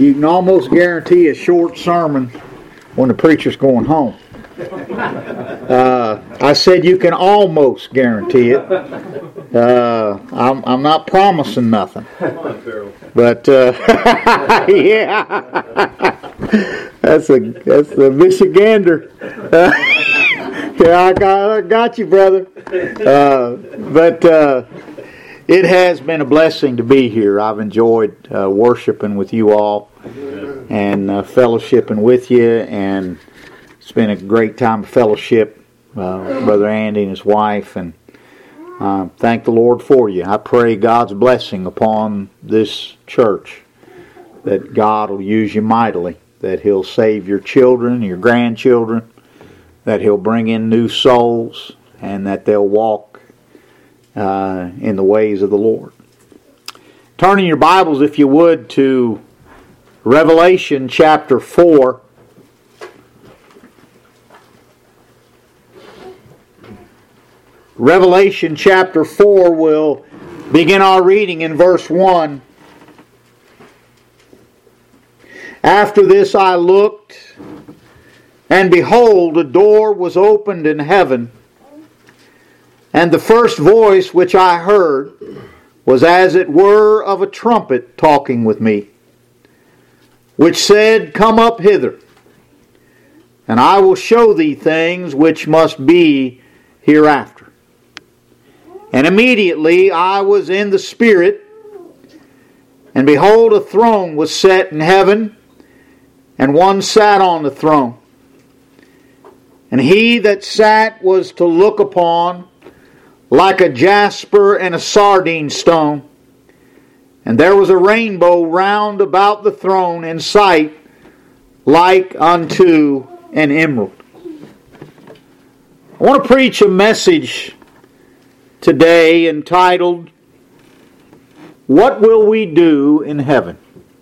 You can almost guarantee a short sermon when the preacher's going home. I said you can almost guarantee it. I'm not promising nothing. But yeah, that's a Michigander. Yeah, I got you, brother. But it has been a blessing to be here. I've enjoyed worshiping with you all and fellowshipping with you, and it's been a great time of fellowship. Brother Andy and his wife, and thank the Lord for you. I pray God's blessing upon this church, that God will use you mightily, that He'll save your children, your grandchildren, that He'll bring in new souls, and that they'll walk in the ways of the Lord. Turning your Bibles, if you would, to Revelation chapter 4. Revelation chapter 4, will begin our reading in verse 1. After this I looked, and behold, a door was opened in heaven, and the first voice which I heard was as it were of a trumpet talking with me, which said, Come up hither, and I will show thee things which must be hereafter. And immediately I was in the Spirit, and behold, a throne was set in heaven, and one sat on the throne. And he that sat was to look upon like a jasper and a sardine stone. And there was a rainbow round about the throne in sight, like unto an emerald. I want to preach a message today entitled, What Will We Do in Heaven?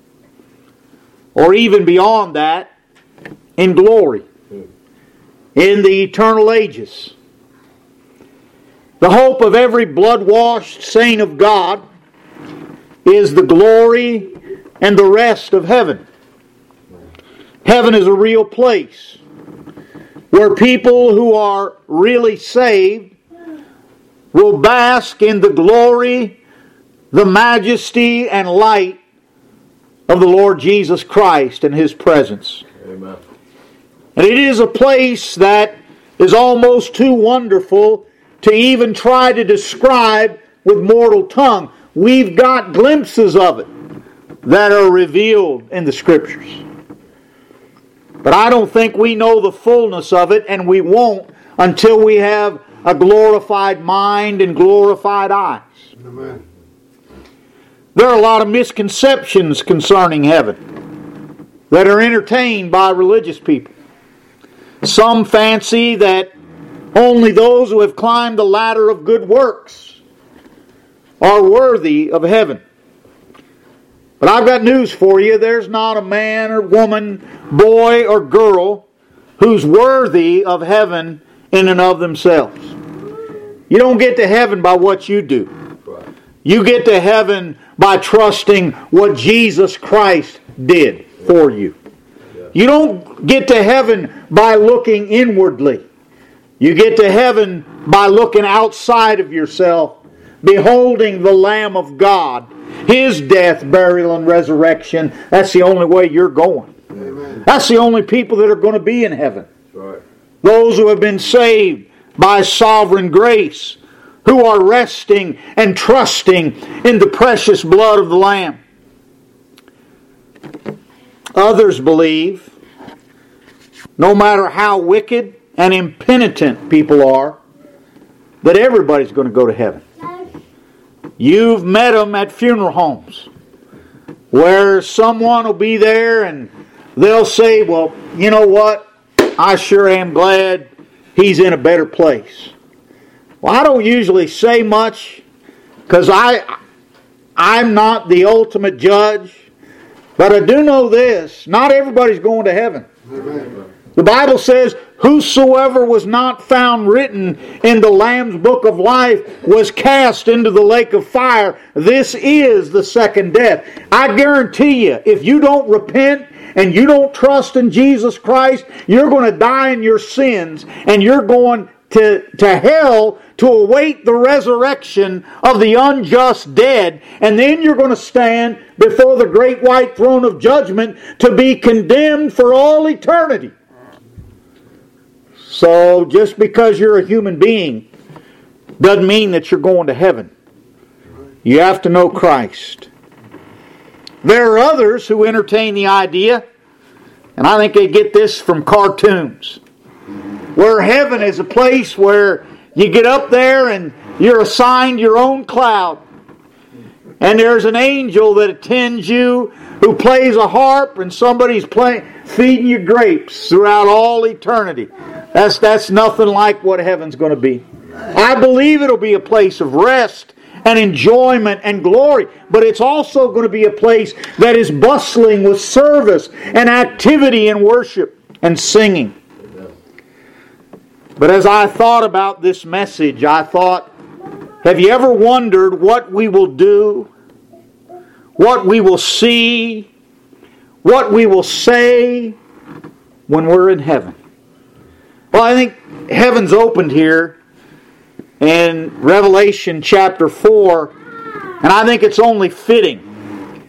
Or even beyond that, in glory, in the eternal ages. The hope of every blood-washed saint of God is the glory and the rest of heaven. Heaven is a real place where people who are really saved will bask in the glory, the majesty, and light of the Lord Jesus Christ and His presence. Amen. And it is a place that is almost too wonderful to even try to describe with mortal tongue. We've got glimpses of it that are revealed in the Scriptures. But I don't think we know the fullness of it, and we won't until we have a glorified mind and glorified eyes. Amen. There are a lot of misconceptions concerning heaven that are entertained by religious people. Some fancy that only those who have climbed the ladder of good works are worthy of heaven. But I've got news for you. There's not a man or woman, boy or girl who's worthy of heaven in and of themselves. You don't get to heaven by what you do. You get to heaven by trusting what Jesus Christ did for you. You don't get to heaven by looking inwardly. You get to heaven by looking outside of yourself, beholding the Lamb of God, His death, burial, and resurrection. That's the only way you're going. Amen. That's the only people that are going to be in heaven. Right. Those who have been saved by sovereign grace, who are resting and trusting in the precious blood of the Lamb. Others believe, no matter how wicked and impenitent people are, that everybody's going to go to heaven. You've met them at funeral homes, where someone will be there and they'll say, well, you know what? I sure am glad he's in a better place. Well, I don't usually say much because I'm not the ultimate judge. But I do know this. Not everybody's going to heaven. Amen. The Bible says, whosoever was not found written in the Lamb's book of life was cast into the lake of fire. This is the second death. I guarantee you, if you don't repent and you don't trust in Jesus Christ, you're going to die in your sins, and you're going to hell to await the resurrection of the unjust dead, and then you're going to stand before the great white throne of judgment to be condemned for all eternity. So just because you're a human being doesn't mean that you're going to heaven. You have to know Christ. There are others who entertain the idea, and I think they get this from cartoons, where heaven is a place where you get up there and you're assigned your own cloud. And there's an angel that attends you who plays a harp, and somebody's feeding you grapes throughout all eternity. That's nothing like what heaven's going to be. I believe it'll be a place of rest and enjoyment and glory, but it's also going to be a place that is bustling with service and activity and worship and singing. But as I thought about this message, I thought, have you ever wondered what we will do, what we will see, what we will say when we're in heaven? Well, I think heaven's opened here in Revelation chapter 4, and I think it's only fitting.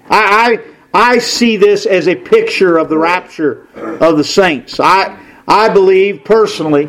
I see this as a picture of the rapture of the saints. I believe personally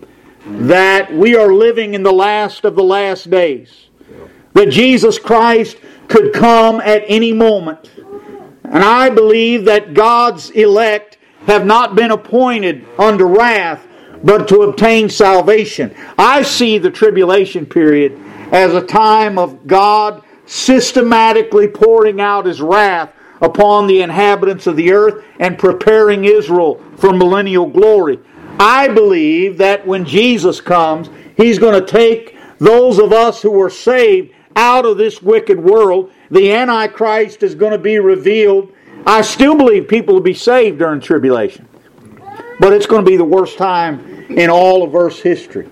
that we are living in the last of the last days. That Jesus Christ could come at any moment. And I believe that God's elect have not been appointed unto wrath, but to obtain salvation. I see the tribulation period as a time of God systematically pouring out His wrath upon the inhabitants of the earth and preparing Israel for millennial glory. I believe that when Jesus comes, He's going to take those of us who are saved out of this wicked world. The Antichrist is going to be revealed. I still believe people will be saved during tribulation. But it's going to be the worst time in all of Earth's history.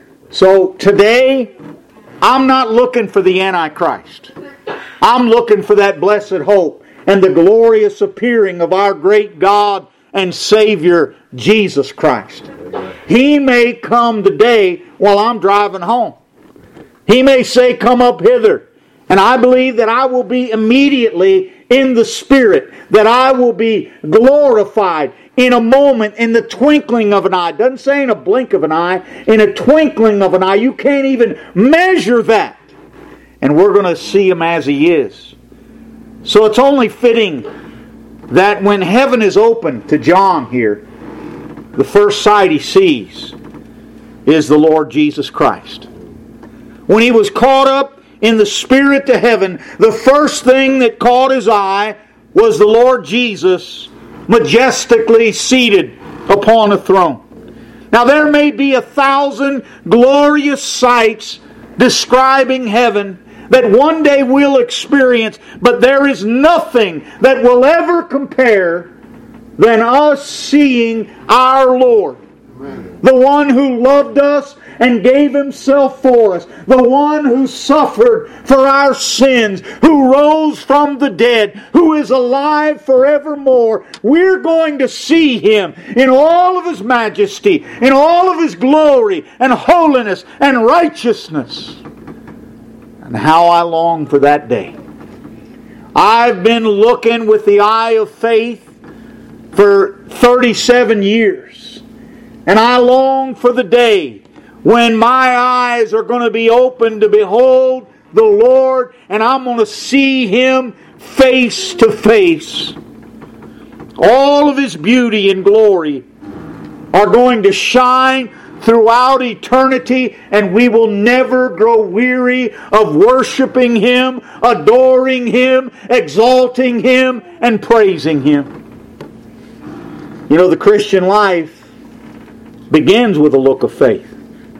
So today, I'm not looking for the Antichrist. I'm looking for that blessed hope and the glorious appearing of our great God and Savior, Jesus Christ. He may come today while I'm driving home. He may say, come up hither. And I believe that I will be immediately in the Spirit, that I will be glorified in a moment, in the twinkling of an eye. It doesn't say in a blink of an eye, in a twinkling of an eye. You can't even measure that. And we're going to see Him as He is. So it's only fitting that when heaven is open to John here, the first sight he sees is the Lord Jesus Christ. When he was caught up in the Spirit to heaven, the first thing that caught his eye was the Lord Jesus majestically seated upon a throne. Now there may be 1,000 glorious sights describing heaven that one day we'll experience, but there is nothing that will ever compare than us seeing our Lord. Amen. The one who loved us and gave Himself for us. The one who suffered for our sins, who rose from the dead, who is alive forevermore. We're going to see Him in all of His majesty, in all of His glory and holiness and righteousness. And how I long for that day. I've been looking with the eye of faith for 37 years. And I long for the day when my eyes are going to be open to behold the Lord, and I'm going to see Him face to face. All of His beauty and glory are going to shine throughout eternity, and we will never grow weary of worshiping Him, adoring Him, exalting Him, and praising Him. You know, the Christian life begins with a look of faith.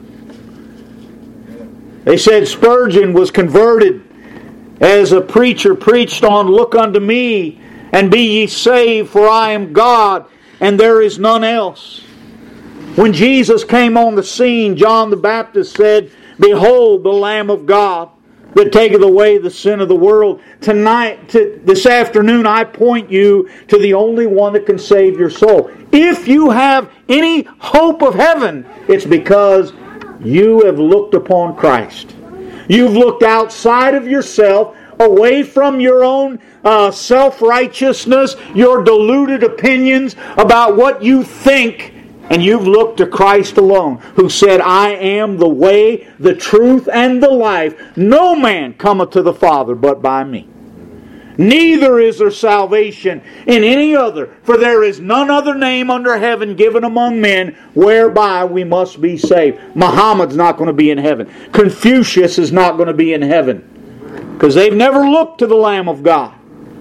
They said Spurgeon was converted as a preacher preached on, "Look unto me, and be ye saved, for I am God, and there is none else." When Jesus came on the scene, John the Baptist said, "Behold the Lamb of God that taketh away the sin of the world." This afternoon, I point you to the only one that can save your soul. If you have any hope of heaven, it's because you have looked upon Christ. You've looked outside of yourself, away from your own self-righteousness, your deluded opinions about what you think, and you've looked to Christ alone, who said, "I am the way, the truth, and the life. No man cometh to the Father but by me. Neither is there salvation in any other, for there is none other name under heaven given among men whereby we must be saved." Muhammad's not going to be in heaven. Confucius is not going to be in heaven, because they've never looked to the Lamb of God.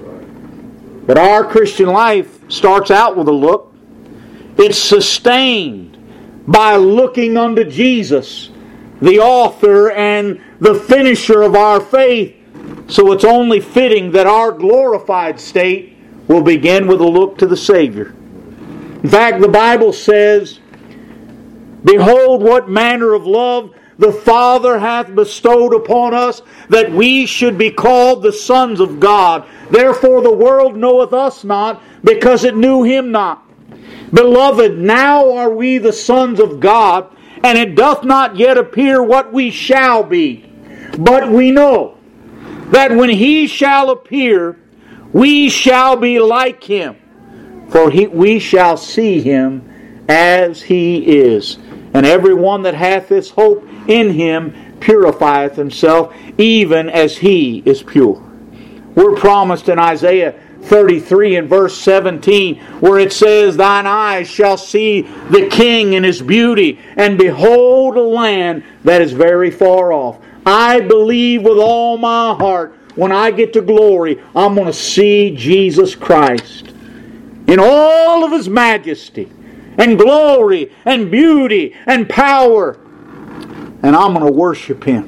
But our Christian life starts out with a look. It's sustained by looking unto Jesus, the author and the finisher of our faith. So it's only fitting that our glorified state will begin with a look to the Savior. In fact, the Bible says, "Behold what manner of love the Father hath bestowed upon us, that we should be called the sons of God. Therefore the world knoweth us not, because it knew Him not. Beloved, now are we the sons of God, and it doth not yet appear what we shall be. But we know that when He shall appear, we shall be like Him, for we shall see Him as He is. And every one that hath this hope in Him purifieth himself, even as He is pure." We're promised in Isaiah 33 and verse 17, where it says, "Thine eyes shall see the King in His beauty, and behold a land that is very far off." I believe with all my heart, when I get to glory, I'm going to see Jesus Christ in all of His majesty and glory and beauty and power, and I'm going to worship Him.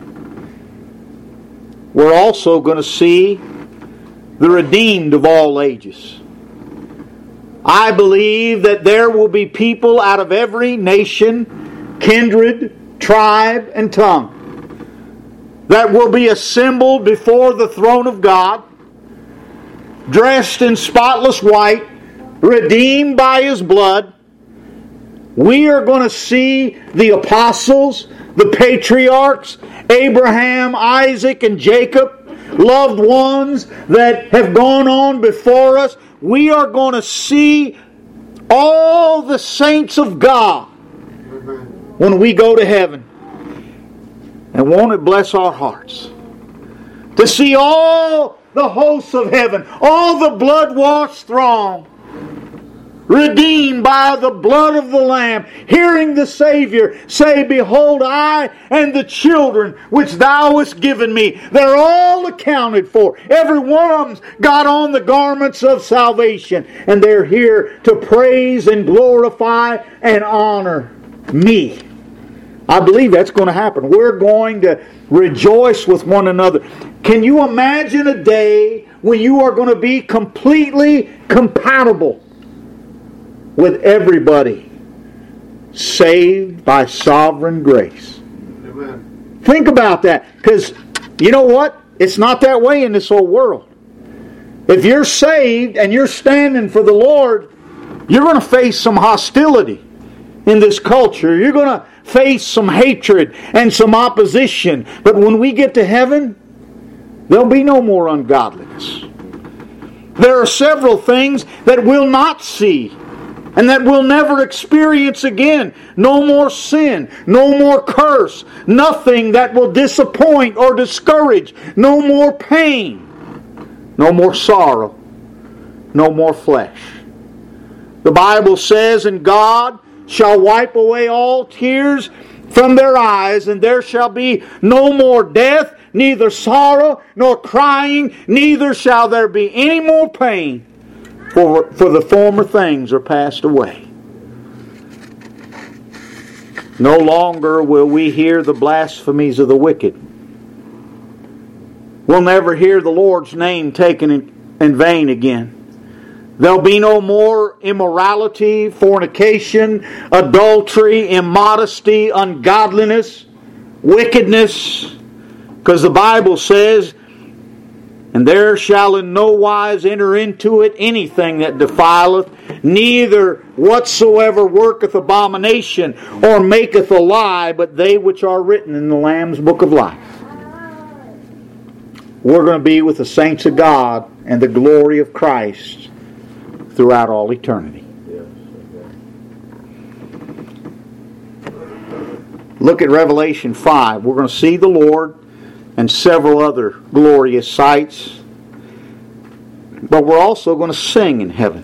We're also going to see the redeemed of all ages. I believe that there will be people out of every nation, kindred, tribe, and tongue that will be assembled before the throne of God, dressed in spotless white, redeemed by His blood. We are going to see the apostles, the patriarchs, Abraham, Isaac, and Jacob, loved ones that have gone on before us. We are going to see all the saints of God when we go to heaven. And won't it bless our hearts to see all the hosts of heaven, all the blood-washed throng, redeemed by the blood of the Lamb, hearing the Savior say, "Behold, I and the children which Thou hast given me," they're all accounted for. Every one of them's got on the garments of salvation, and they're here to praise and glorify and honor me. I believe that's going to happen. We're going to rejoice with one another. Can you imagine a day when you are going to be completely compatible with everybody, saved by sovereign grace? Amen. Think about that, because you know what? It's not that way in this whole world. If you're saved and you're standing for the Lord, you're going to face some hostility in this culture. You're going to face some hatred and some opposition. But when we get to heaven, there'll be no more ungodliness. There are several things that we'll not see and that we'll never experience again. No more sin, no more curse, nothing that will disappoint or discourage, no more pain, no more sorrow, no more flesh. The Bible says, "And God shall wipe away all tears from their eyes, and there shall be no more death, neither sorrow nor crying, neither shall there be any more pain, for the former things are passed away." No longer will we hear the blasphemies of the wicked. We'll never hear the Lord's name taken in vain again. There'll be no more immorality, fornication, adultery, immodesty, ungodliness, wickedness. Because the Bible says, and there shall in no wise enter into it anything that defileth, neither whatsoever worketh abomination or maketh a lie, but they which are written in the Lamb's book of life. We're going to be with the saints of God and the glory of Christ throughout all eternity. Look at Revelation 5. We're going to see the Lord and several other glorious sights. But we're also going to sing in heaven.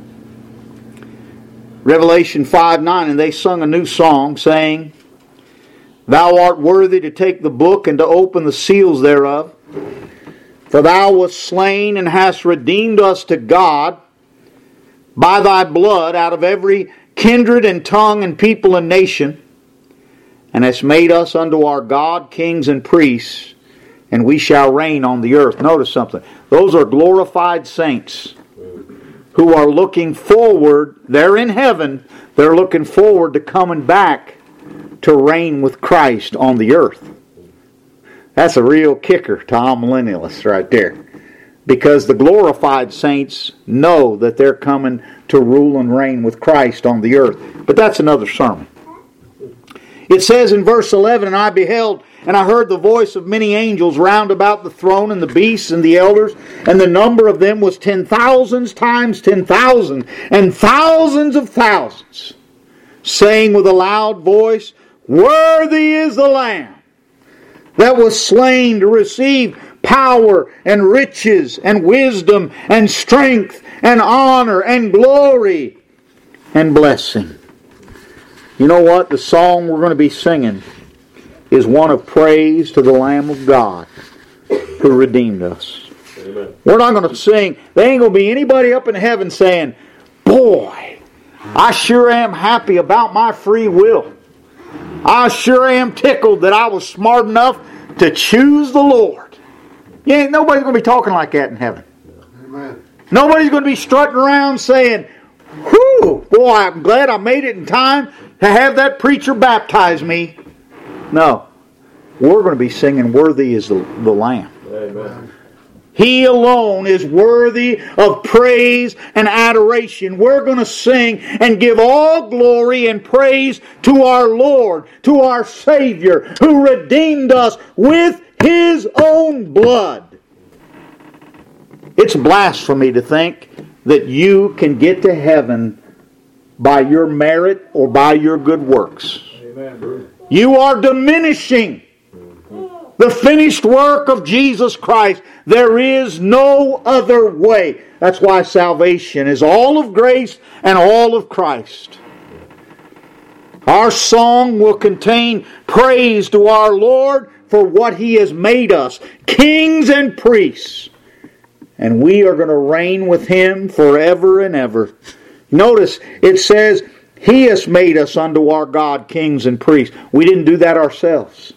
Revelation 5:9, and they sung a new song, saying, Thou art worthy to take the book and to open the seals thereof. For thou wast slain and hast redeemed us to God by thy blood out of every kindred and tongue and people and nation, and hast made us unto our God kings and priests, and we shall reign on the earth. Notice something. Those are glorified saints who are looking forward. They're in heaven. They're looking forward to coming back to reign with Christ on the earth. That's a real kicker to all millennialists right there. Because the glorified saints know that they're coming to rule and reign with Christ on the earth. But that's another sermon. It says in verse 11, And I beheld, and I heard the voice of many angels round about the throne, and the beasts, and the elders, and the number of them was 10,000 times 10,000, and thousands of thousands, saying with a loud voice, Worthy is the Lamb that was slain to receive power and riches and wisdom and strength and honor and glory and blessing. You know what? The song we're going to be singing is one of praise to the Lamb of God who redeemed us. Amen. We're not going to sing. There ain't going to be anybody up in heaven saying, Boy, I sure am happy about my free will. I sure am tickled that I was smart enough to choose the Lord. Nobody's going to be talking like that in heaven. Amen. Nobody's going to be strutting around saying, Whew, boy, I'm glad I made it in time to have that preacher baptize me. No. We're going to be singing, Worthy is the Lamb. Amen. He alone is worthy of praise and adoration. We're going to sing and give all glory and praise to our Lord, to our Savior, who redeemed us with His own blood. It's blasphemy to think that you can get to heaven by your merit or by your good works. Amen. You are diminishing the finished work of Jesus Christ. There is no other way. That's why salvation is all of grace and all of Christ. Our song will contain praise to our Lord for what He has made us, kings and priests. And we are going to reign with Him forever and ever. Notice it says, He has made us unto our God kings and priests. We didn't do that ourselves.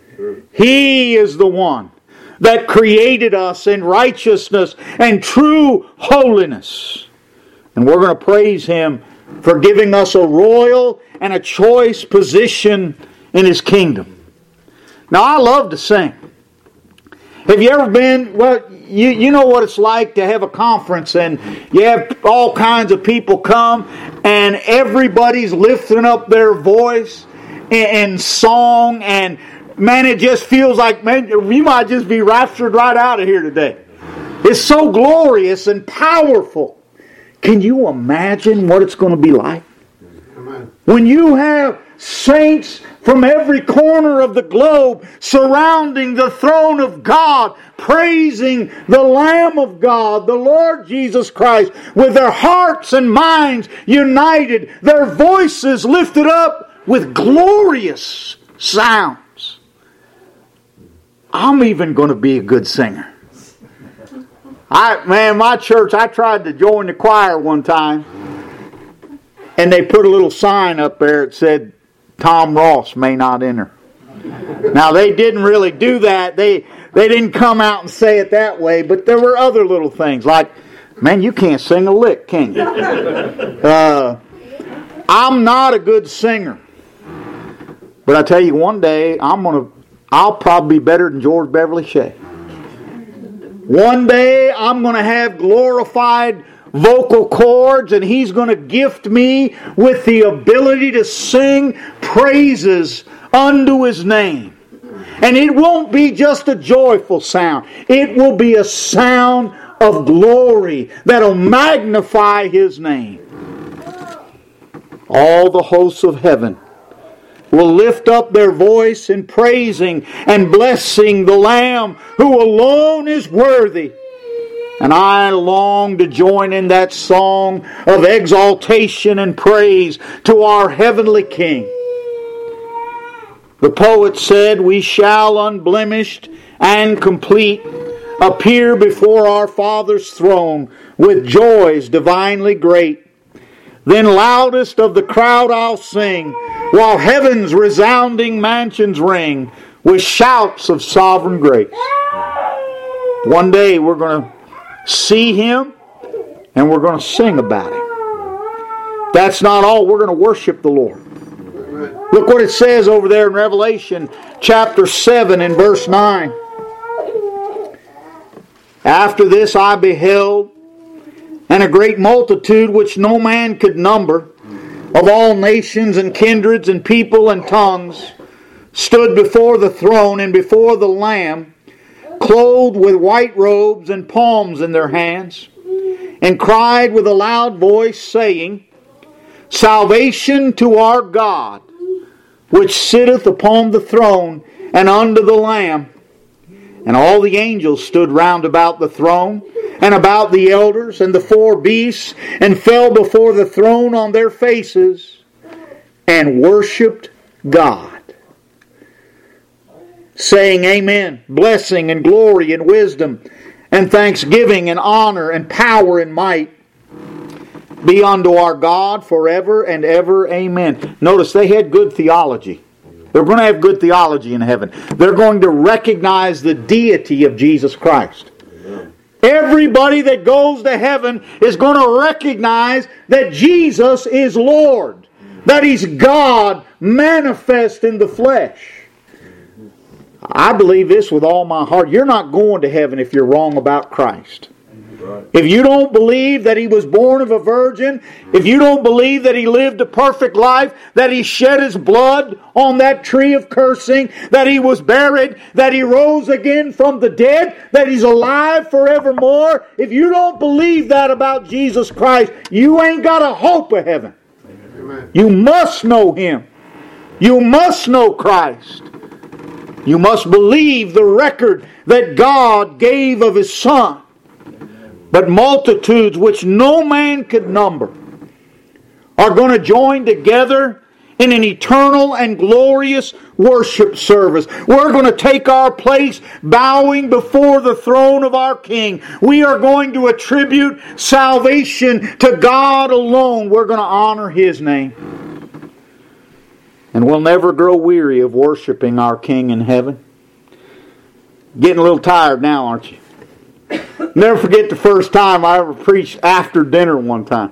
He is the one that created us in righteousness and true holiness. And we're going to praise Him for giving us a royal and a choice position in His kingdom. Now, I love to sing. Have you ever been, you know what it's like to have a conference and you have all kinds of people come and everybody's lifting up their voice in song, and man, it just feels like, man, you might just be raptured right out of here today. It's so glorious and powerful. Can you imagine what it's going to be like? Amen. When you have saints from every corner of the globe surrounding the throne of God, praising the Lamb of God, the Lord Jesus Christ, with their hearts and minds united, their voices lifted up with glorious sounds. I'm even going to be a good singer. My church, I tried to join the choir one time, and they put a little sign up there that said, Tom Ross may not enter. Now, they didn't really do that. They didn't come out and say it that way, but there were other little things, like Man, you can't sing a lick, can you? I'm not a good singer. But I tell you, one day, I'll probably be better than George Beverly Shea. One day, I'm going to have glorified vocal cords, and He's going to gift me with the ability to sing praises unto His name. And it won't be just a joyful sound. It will be a sound of glory that'll magnify His name. All the hosts of heaven will lift up their voice in praising and blessing the Lamb who alone is worthy. And I long to join in that song of exaltation and praise to our heavenly King. The poet said, "We shall unblemished and complete appear before our Father's throne with joys divinely great. Then loudest of the crowd I'll sing, while heaven's resounding mansions ring with shouts of sovereign grace." One day we're going to see Him and we're going to sing about Him. That's not all. We're going to worship the Lord. Look what it says over there in Revelation chapter 7 and verse 9. "After this I beheld, and a great multitude which no man could number, of all nations and kindreds and people and tongues, stood before the throne and before the Lamb, clothed with white robes and palms in their hands, and cried with a loud voice, saying, Salvation to our God, which sitteth upon the throne, and unto the Lamb. And all the angels stood round about the throne, and about the elders, and the four beasts, and fell before the throne on their faces, and worshipped God, saying, Amen, blessing and glory and wisdom, and thanksgiving and honor and power and might be unto our God forever and ever. Amen. Notice they had good theology. They're going to have good theology in heaven. They're going to recognize the deity of Jesus Christ. Everybody that goes to heaven is going to recognize that Jesus is Lord. That He's God manifest in the flesh. I believe this with all my heart. You're not going to heaven if you're wrong about Christ. If you don't believe that He was born of a virgin, if you don't believe that He lived a perfect life, that He shed His blood on that tree of cursing, that He was buried, that He rose again from the dead, that He's alive forevermore, if you don't believe that about Jesus Christ, you ain't got a hope of heaven. Amen. You must know Him. You must know Christ. You must believe the record that God gave of His Son. But multitudes which no man could number are going to join together in an eternal and glorious worship service. We're going to take our place bowing before the throne of our King. We are going to attribute salvation to God alone. We're going to honor His name. And we'll never grow weary of worshiping our King in heaven. Getting a little tired now, aren't you? Never forget the first time I ever preached after dinner one time.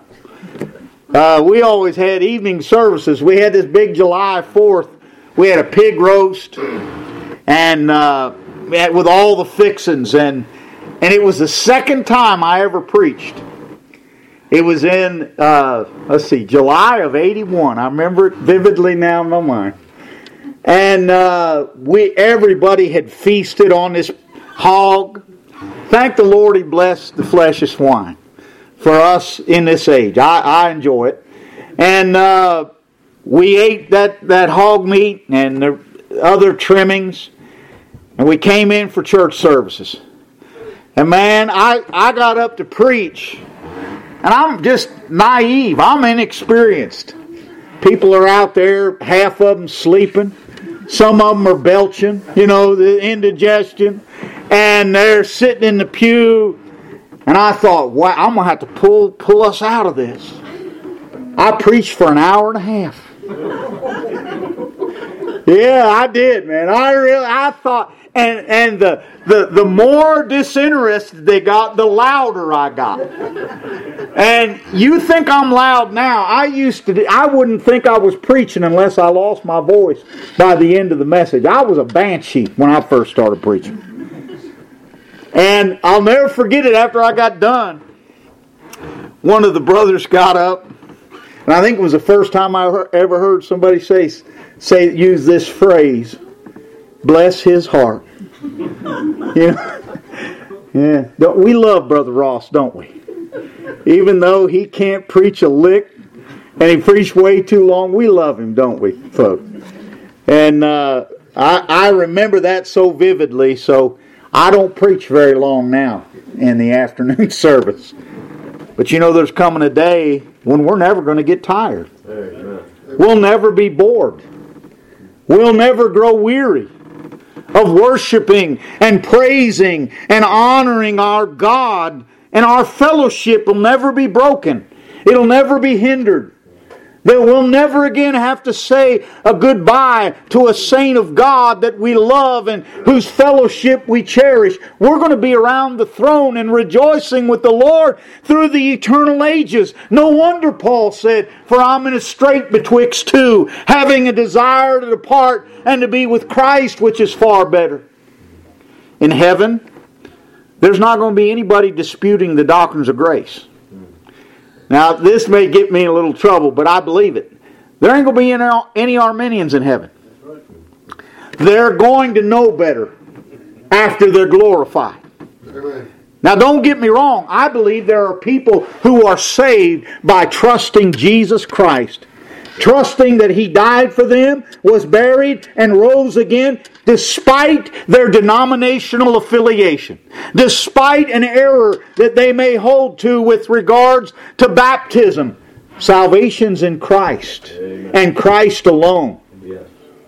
We always had evening services. We had this big July 4th. We had a pig roast and with all the fixings. And it was the second time I ever preached. It was in, July of 81. I remember it vividly now in my mind. And everybody had feasted on this hog. Thank the Lord He blessed the flesh of swine for us in this age. I enjoy it. And we ate that hog meat and the other trimmings. And we came in for church services. And man, I got up to preach. And I'm just naive. I'm inexperienced. People are out there, half of them sleeping. Some of them are belching, the indigestion. And they're sitting in the pew. And I thought, wow, I'm going to have to pull us out of this. I preached for an hour and a half. Yeah, I did, man. I thought, And the more disinterested they got, the louder I got. And you think I'm loud now. I wouldn't think I was preaching unless I lost my voice by the end of the message. I was a banshee when I first started preaching. And I'll never forget it after I got done. One of the brothers got up, and I think it was the first time I ever heard somebody use this phrase, bless his heart. Yeah. We love Brother Ross, don't we? Even though he can't preach a lick, and he preached way too long, we love him, don't we, folks? And I remember that so vividly, so I don't preach very long now in the afternoon service. But there's coming a day when we're never going to get tired. Amen. We'll never be bored. We'll never grow weary of worshiping and praising and honoring our God, and our fellowship will never be broken. It'll never be hindered. That we'll never again have to say a goodbye to a saint of God that we love and whose fellowship we cherish. We're going to be around the throne and rejoicing with the Lord through the eternal ages. No wonder Paul said, "For I'm in a strait betwixt two, having a desire to depart and to be with Christ, which is far better." In heaven, there's not going to be anybody disputing the doctrines of grace. Now, this may get me in a little trouble, but I believe it. There ain't going to be any Arminians in heaven. They're going to know better after they're glorified. Now, don't get me wrong. I believe there are people who are saved by trusting Jesus Christ. Trusting that He died for them, was buried, and rose again, despite their denominational affiliation, despite an error that they may hold to with regards to baptism. Salvation's in Christ, Amen. And Christ alone. Yes.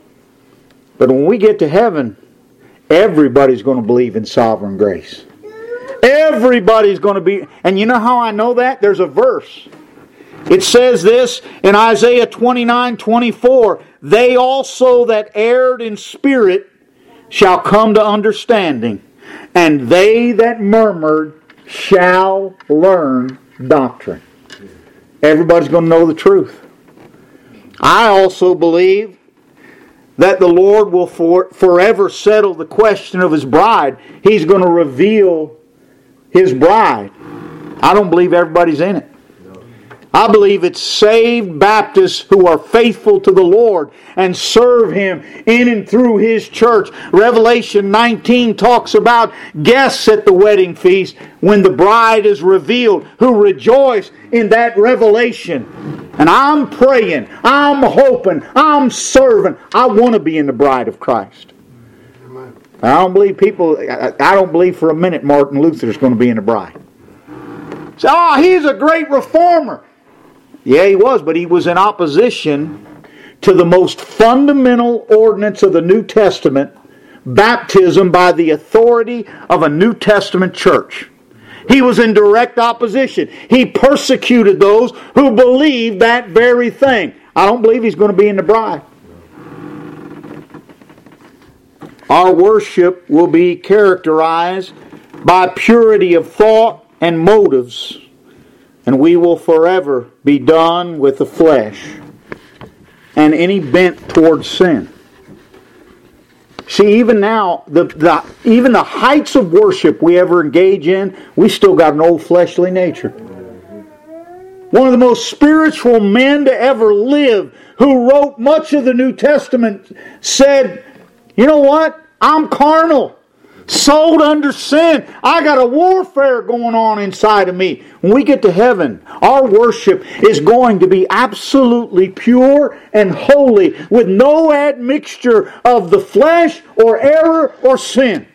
But when we get to heaven, everybody's going to believe in sovereign grace. Everybody's going to be... And you know how I know that? There's a verse. It says this in Isaiah 29:24, "They also that erred in spirit shall come to understanding, and they that murmured shall learn doctrine." Everybody's going to know the truth. I also believe that the Lord will forever settle the question of His bride. He's going to reveal His bride. I don't believe everybody's in it. I believe it's saved Baptists who are faithful to the Lord and serve Him in and through His church. Revelation 19 talks about guests at the wedding feast when the bride is revealed, who rejoice in that revelation. And I'm praying, I'm hoping, I'm serving. I want to be in the bride of Christ. I don't believe for a minute Martin Luther is going to be in the bride. So, he's a great reformer. Yeah, he was, but he was in opposition to the most fundamental ordinance of the New Testament, baptism by the authority of a New Testament church. He was in direct opposition. He persecuted those who believed that very thing. I don't believe he's going to be in the bride. Our worship will be characterized by purity of thought and motives, and we will forever be done with the flesh and any bent towards sin. See, even now, even the heights of worship we ever engage in, we still got an old fleshly nature. One of the most spiritual men to ever live, who wrote much of the New Testament, said, "You know what? I'm carnal. Sold under sin. I got a warfare going on inside of me." When we get to heaven, our worship is going to be absolutely pure and holy, with no admixture of the flesh or error or sin.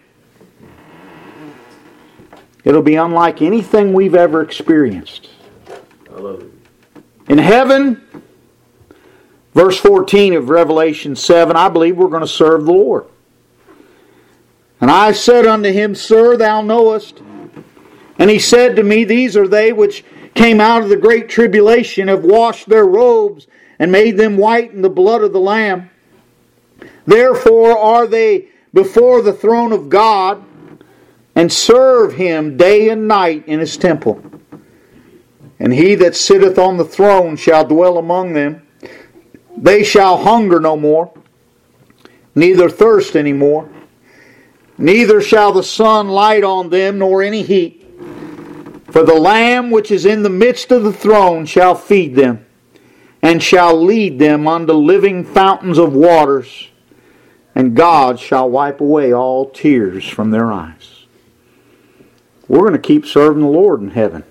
It'll be unlike anything we've ever experienced. I love it. In heaven, verse 14 of Revelation 7, I believe we're going to serve the Lord. "And I said unto him, Sir, thou knowest. And he said to me, These are they which came out of the great tribulation, have washed their robes, and made them white in the blood of the Lamb. Therefore are they before the throne of God and serve Him day and night in His temple. And He that sitteth on the throne shall dwell among them. They shall hunger no more, neither thirst any more. Neither shall the sun light on them, nor any heat. For the Lamb which is in the midst of the throne shall feed them, and shall lead them unto living fountains of waters, and God shall wipe away all tears from their eyes. We're going to keep serving the Lord in heaven.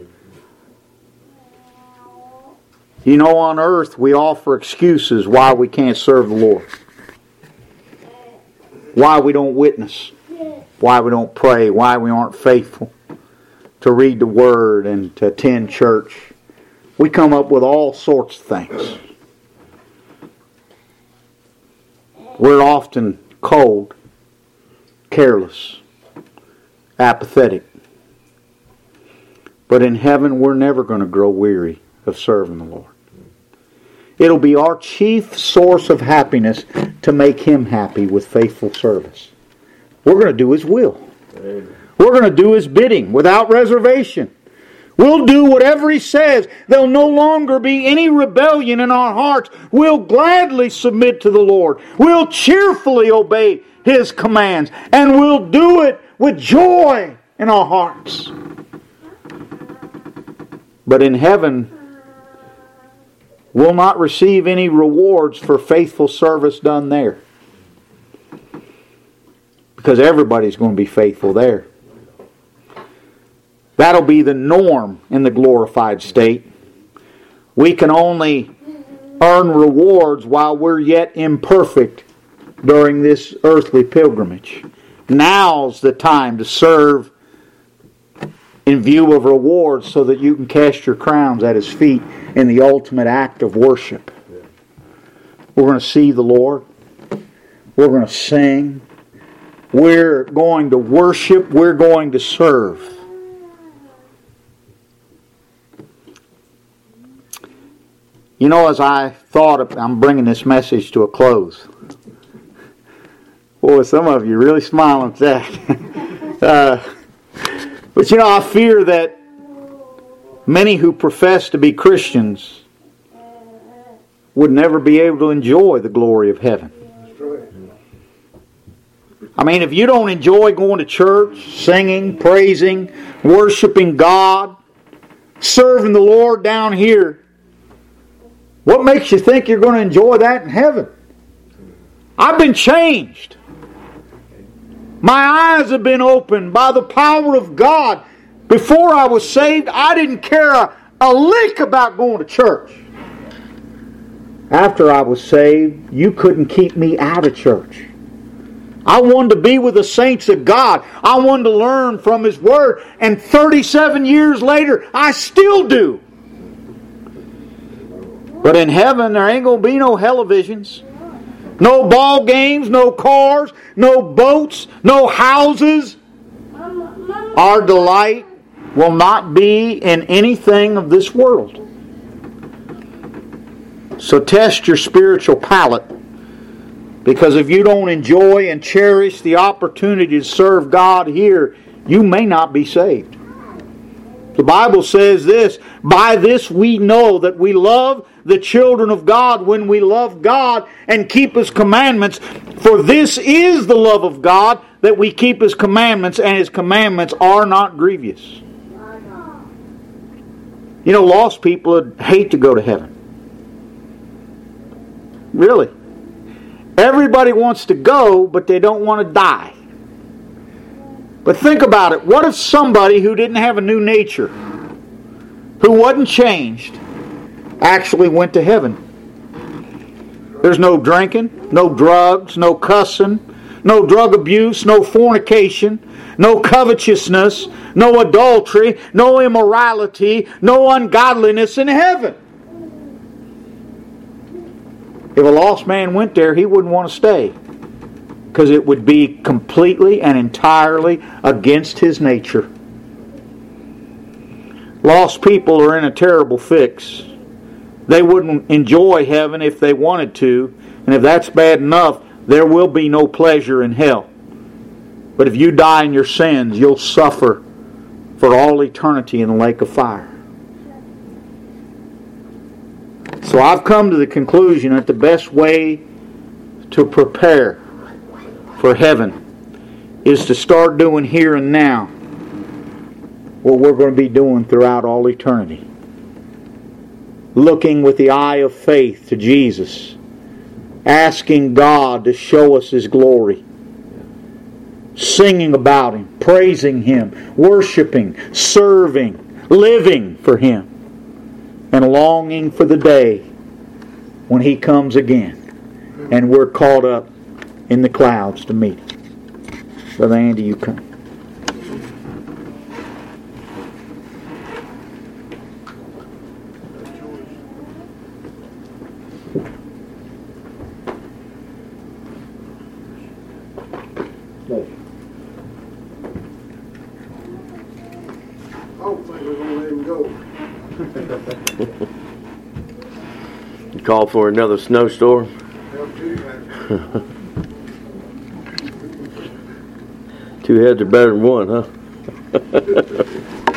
You know, on earth we offer excuses why we can't serve the Lord. Why we don't witness. Why we don't pray. Why we aren't faithful to read the Word and to attend church. We come up with all sorts of things. We're often cold, careless, apathetic. But in heaven we're never going to grow weary of serving the Lord. It'll be our chief source of happiness to make Him happy with faithful service. We're going to do His will. Amen. We're going to do His bidding without reservation. We'll do whatever He says. There'll no longer be any rebellion in our hearts. We'll gladly submit to the Lord. We'll cheerfully obey His commands. And we'll do it with joy in our hearts. But in heaven, we'll not receive any rewards for faithful service done there. Because everybody's going to be faithful there. That'll be the norm in the glorified state. We can only earn rewards while we're yet imperfect during this earthly pilgrimage. Now's the time to serve in view of rewards so that you can cast your crowns at His feet in the ultimate act of worship. We're going to see the Lord. We're going to sing. We're going to worship. We're going to serve. You know, as I thought, I'm bringing this message to a close. Boy, some of you are really smiling at that. But you know, I fear that many who profess to be Christians would never be able to enjoy the glory of heaven. I mean, if you don't enjoy going to church, singing, praising, worshiping God, serving the Lord down here, what makes you think you're going to enjoy that in heaven? I've been changed. My eyes have been opened by the power of God. Before I was saved, I didn't care a lick about going to church. After I was saved, you couldn't keep me out of church. I wanted to be with the saints of God. I wanted to learn from His Word. And 37 years later, I still do. But in heaven, there ain't going to be no televisions. No ball games, no cars, no boats, no houses. Our delight will not be in anything of this world. So test your spiritual palate. Because if you don't enjoy and cherish the opportunity to serve God here, you may not be saved. The Bible says this, by this we know that we love the children of God when we love God and keep His commandments. For this is the love of God, that we keep His commandments, and His commandments are not grievous. You know, lost people would hate to go to heaven. Really. Everybody wants to go, but they don't want to die. But think about it. What if somebody who didn't have a new nature, who wasn't changed, actually went to heaven? There's no drinking, no drugs, no cussing, no drug abuse, no fornication, no covetousness, no adultery, no immorality, no ungodliness in heaven. If a lost man went there, he wouldn't want to stay. Because it would be completely and entirely against his nature. Lost people are in a terrible fix. They wouldn't enjoy heaven if they wanted to. And if that's bad enough, there will be no pleasure in hell. But if you die in your sins, you'll suffer for all eternity in the lake of fire. So I've come to the conclusion that the best way to prepare for heaven is to start doing here and now what we're going to be doing throughout all eternity. Looking with the eye of faith to Jesus. Asking God to show us His glory. Singing about Him, praising Him, worshiping, serving, living for Him. And longing for the day when He comes again and we're caught up in the clouds to meet Him. Brother Andy, you come. I don't think we're going to let him go. You call for another snowstorm? Two heads are better than one, huh?